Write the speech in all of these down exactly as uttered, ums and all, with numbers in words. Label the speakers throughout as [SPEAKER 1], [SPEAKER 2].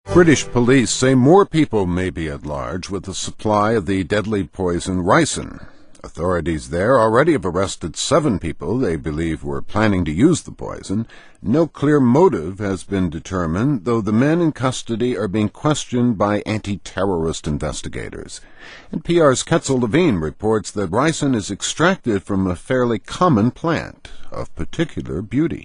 [SPEAKER 1] British police say more people may be at large with the supply of the deadly poison ricin. Authorities there already have arrested seven people they believe were planning to use the poison. No clear motive has been determined, though the men in custody are being questioned by anti-terrorist investigators. N P R's Ketzel Levine reports that ricin is extracted from a fairly common plant of particular beauty.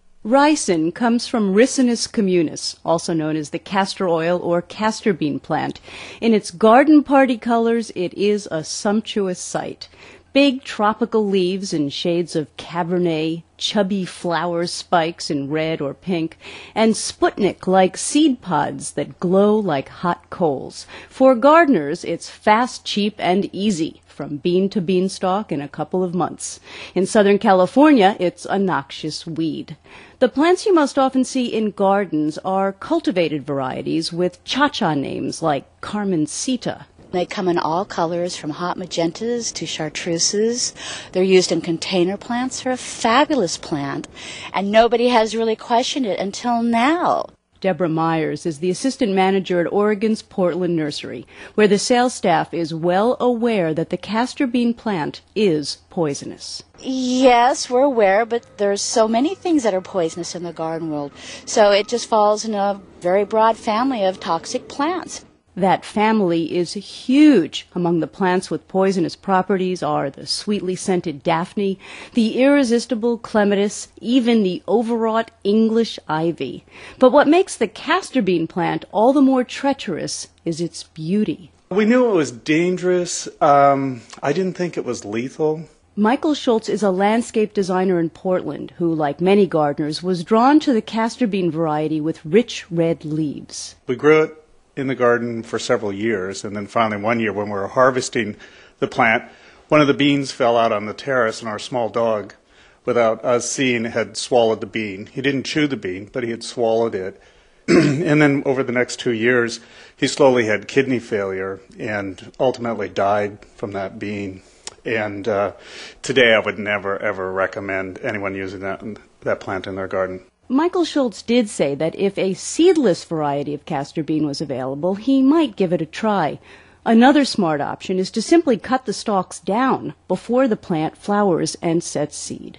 [SPEAKER 2] Ricin comes from Ricinus communis, also known as the castor oil or castor bean plant. In its garden party colors, it is a sumptuous sight. Big tropical leaves in shades of Cabernet, chubby flower spikes in red or pink, and Sputnik-like seed pods that glow like hot coals. For gardeners, it's fast, cheap, and easy, from bean to beanstalk in a couple of months. In Southern California, it's a noxious weed. The plants you most often see in gardens are cultivated varieties with cha-cha names like Carmencita.
[SPEAKER 3] They come in all colors, from hot magentas to chartreuses. They're used in container plants. They're a fabulous plant, and nobody has really questioned it until now.
[SPEAKER 2] Deborah Myers is the assistant manager at Oregon's Portland Nursery, where the sales staff is well aware that the castor bean plant is poisonous.
[SPEAKER 3] Yes, we're aware, but there's so many things that are poisonous in the garden world. So it just falls in a very broad family of toxic plants.
[SPEAKER 2] That family is huge. Among the plants with poisonous properties are the sweetly scented daphne, the irresistible clematis, even the overwrought English ivy. But what makes the castor bean plant all the more treacherous is its beauty.
[SPEAKER 4] We knew it was dangerous. Um, I didn't think it was lethal.
[SPEAKER 2] Michael Schultz is a landscape designer in Portland who, like many gardeners, was drawn to the castor bean variety with rich red leaves.
[SPEAKER 4] We grew it in the garden for several years, and then finally one year when we were harvesting the plant, one of the beans fell out on the terrace, and our small dog, without us seeing, had swallowed the bean. He didn't chew the bean, but he had swallowed it. And then over the next two years, he slowly had kidney failure and ultimately died from that bean. And uh, today I would never, ever recommend anyone using that, that plant in their garden.
[SPEAKER 2] Michael Schultz did say that if a seedless variety of castor bean was available, he might give it a try. Another smart option is to simply cut the stalks down before the plant flowers and sets seed.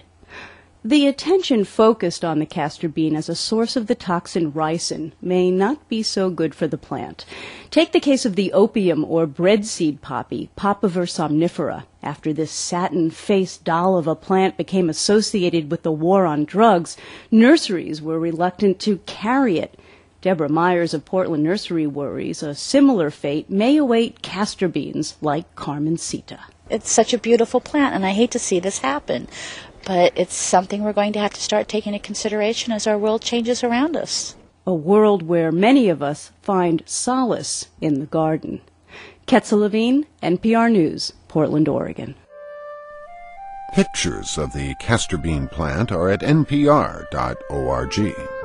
[SPEAKER 2] The attention focused on the castor bean as a source of the toxin ricin may not be so good for the plant. Take the case of the opium or breadseed poppy, Papaver somnifera. After this satin-faced doll of a plant became associated with the war on drugs, nurseries were reluctant to carry it. Deborah Myers of Portland Nursery worries a similar fate may await castor beans like Carmencita.
[SPEAKER 3] It's such a beautiful plant, and I hate to see this happen. But it's something we're going to have to start taking into consideration as our world changes around us.
[SPEAKER 2] A world where many of us find solace in the garden. Ketzel Levine, N P R News, Portland, Oregon.
[SPEAKER 1] Pictures of the castor bean plant are at N P R dot org.